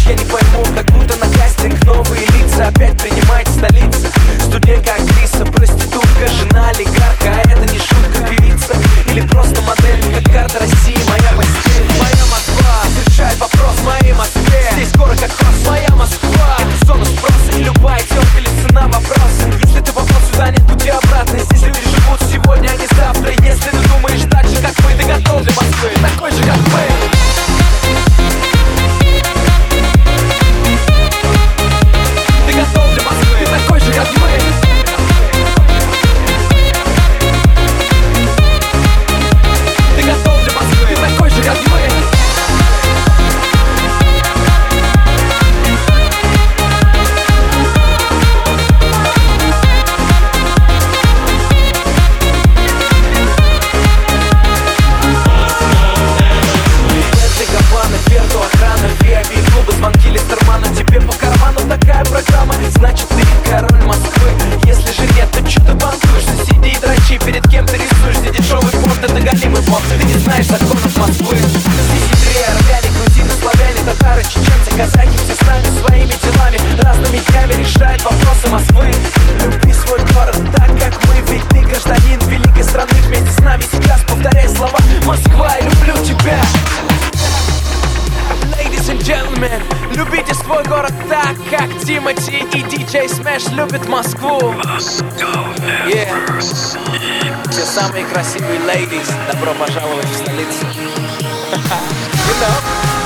я не пойму, как будто на кастинг новые лица опять принимает столица. Студентка, актриса, проститутка, жена олигарха, а это не шутка. Певица или просто модель, как карта России, моя постель. Моя Москва решает вопрос в моей Москве. Здесь город как кросс, моя Москва. Это зона спроса, и любая тёлка или цена вопроса. Если ты попал сюда, нет пути обратно. Здесь люди живут сегодня, а не завтра. Если ты думаешь так же, как мы, ты готов для Москвы, такой же, как мы. Ты готов для Москвы, такой же, как мы. Ты готов для Москвы, такой же, как мы. Звонки Листермана, тебе по карману такая программа. Значит, ты король Москвы. Если же нет, то чё ты банкуешься? Сиди и дрочи, перед кем ты рисуешься? Дешевый порт, это голимый порт. Ты не знаешь законов Москвы. Здесь евреи, армяне, грузины, славяне, татары, чеченцы, казахи. Все с нами своими делами, разными днями решают вопросы Москвы. Люби свой город так, как мы. Ведь ты гражданин великой страны. Вместе с нами сейчас повторяй слова: Москва, я люблю тебя. Ladies and gentlemen, любите свой город так, как Тимати и DJ Smash любят Москву. Yeah. Все самые красивые ladies, добро пожаловать в столицу. You know.